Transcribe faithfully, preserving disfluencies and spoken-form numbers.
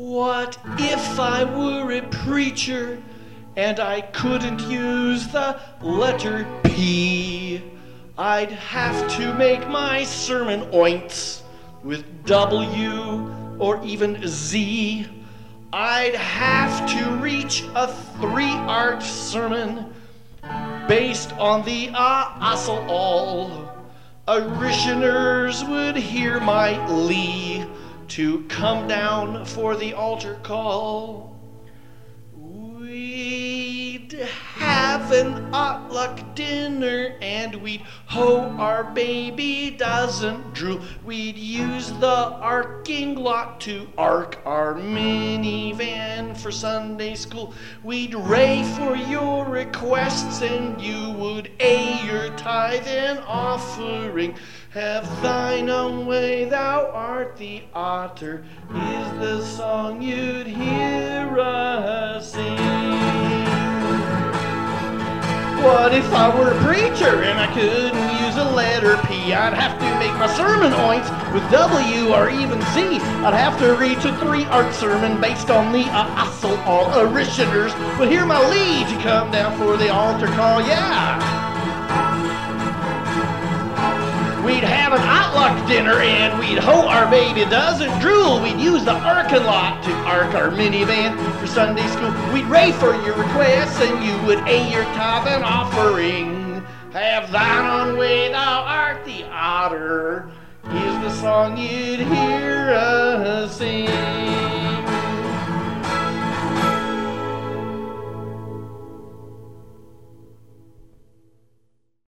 What if I were a preacher and I couldn't use the letter P? I'd have to make my sermon oints with W or even Z. I'd have to reach a three-art sermon based on the apostle all. Parishioners would hear my lee to come down for the altar call. We'd have an potluck dinner and we'd hope our baby doesn't drool. We'd use the arcing lot to arc our minivan for Sunday school. We'd ray for your requests and you would a your tithe and offering. Have thine own way, thou art the otter, is the song you'd hear us sing. What if I were a preacher and I couldn't use a letter P? I'd have to make my sermon oints with W or even Z. I'd have to reach a three-art sermon based on the apostle. All parishioners would hear my lead to come down for the altar call, yeah. We'd have an potluck dinner and we'd hope our baby doesn't drool. We'd use the arcing lot to arc our minivan for Sunday school. We'd ray for your requests and you would a your tithe and offering. Have thine own way, thou art the otter, is the song you'd hear us sing.